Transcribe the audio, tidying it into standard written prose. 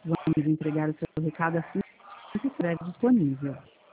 Vamos entregar o seu recado assim que estiver disponível.